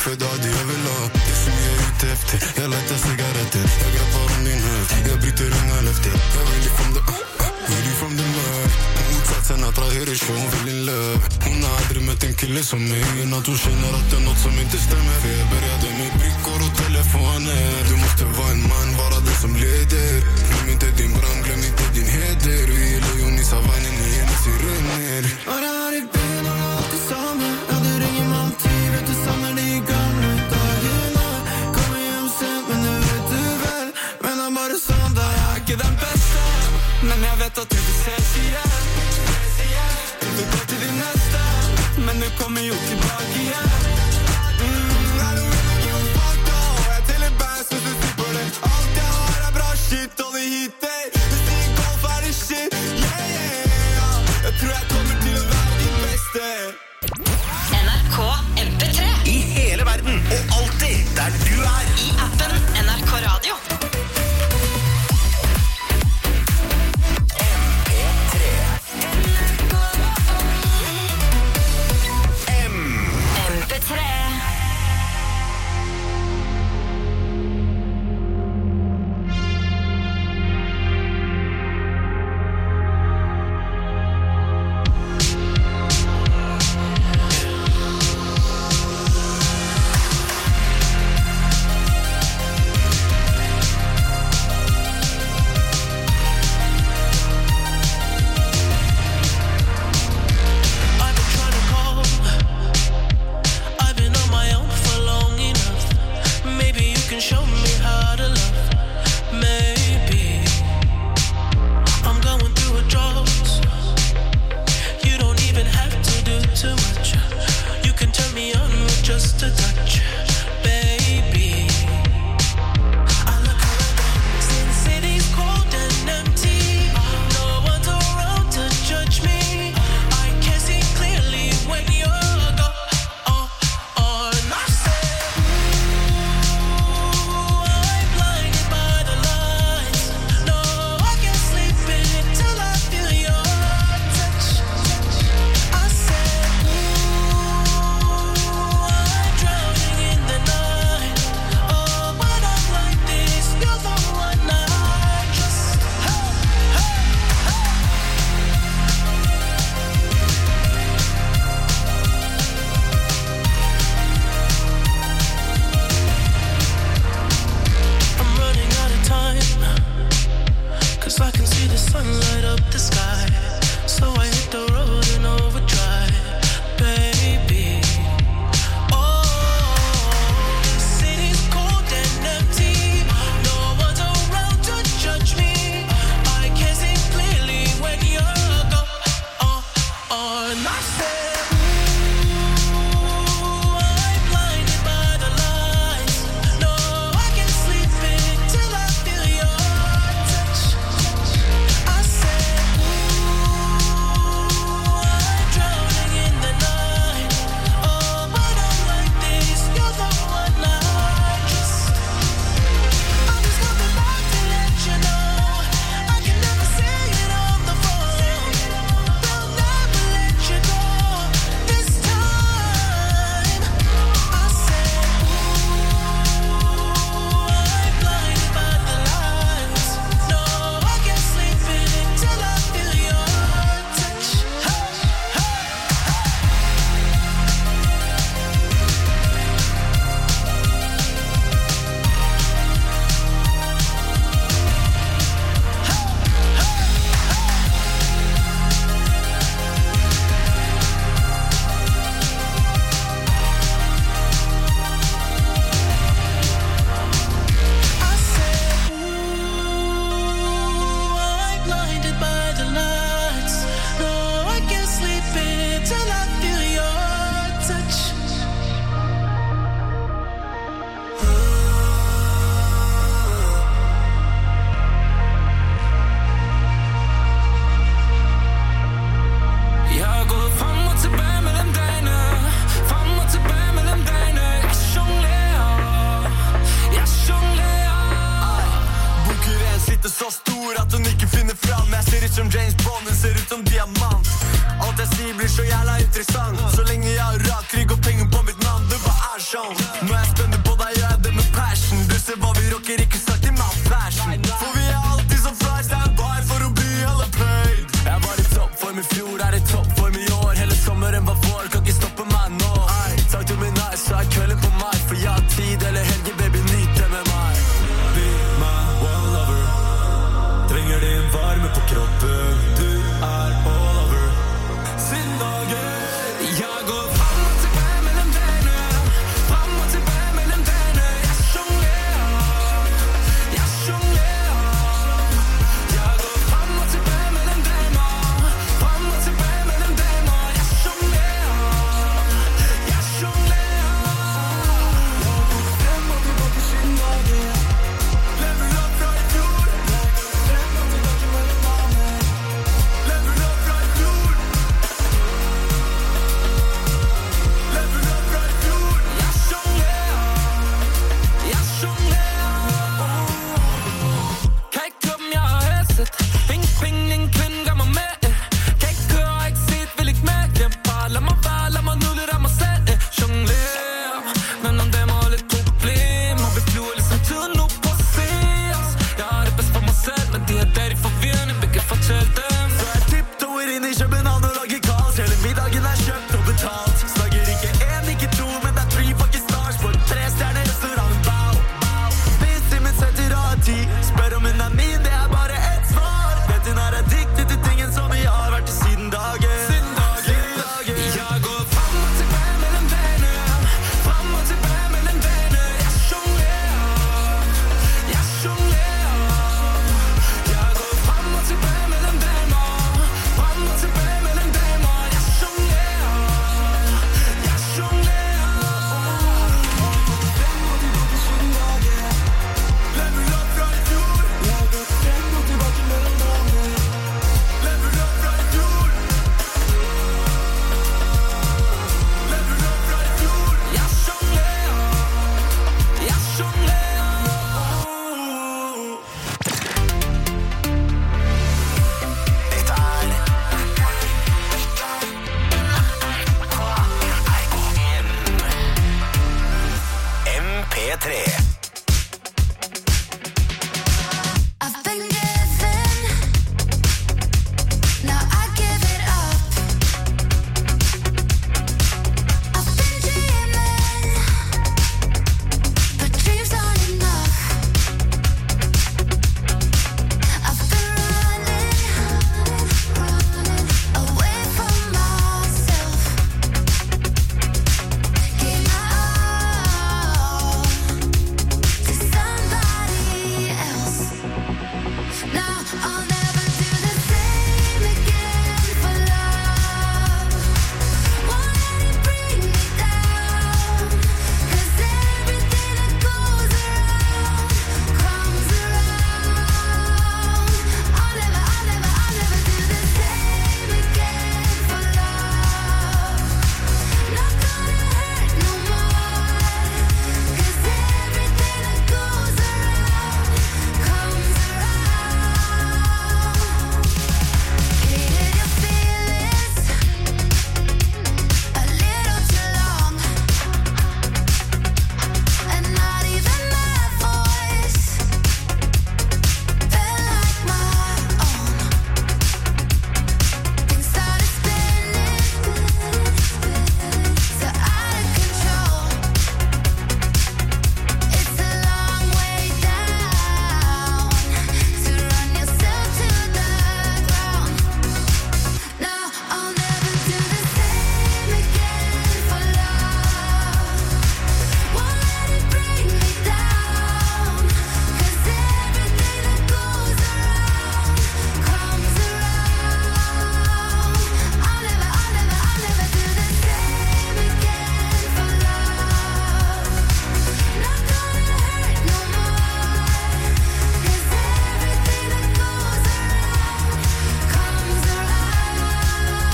för det hade jag vill ha. Det som jag är ute efter, jag lättar cigaretter. Jag grappar om din höft, jag bryter inga löfter. Jag vill ifrån det, vill ifrån det mörk. Motsatsen attraherar sig, hon vill in love. Hon har aldrig mött en kille som mig. Att hon känner att det är något som inte stämmer. För jag började med brickor och telefoner. Du måste vara en man, vara den som leder. Glöm inte din brand, glöm inte din heder. Vi gillar ju i savannen, ni är med sirener. Och det har ditt ben och allt är samma. Ja, du ringer mig alltid, vet du samma det är gamla dagarna. Kommer hem sent, men det vet du väl. Men han bara söndag, jag är inte den bästa. Men jag vet att du vill ses igen. Du går till din nästa, men nu kommer jag tillbaka igen. I don't really give a fuck då. Jag till en band så du slipper det. Allt jag har är bra shit och det hittar. Du stiger golf är det shit, yeah. Jag tror jag kommer till att vara din bästa. NRK MP3 I hele verden og alltid der du er. I appen NRK Radio. som James Bond, den ser ut som diamant. Alt jeg sier blir så jævla interessant. Så lenge jeg har rak rygg og penger på mitt navn. Du bare Nå er jeg spennende på deg, jeg er det med passion. Du ser hva vi rocker, ikke snakk til meg fashion.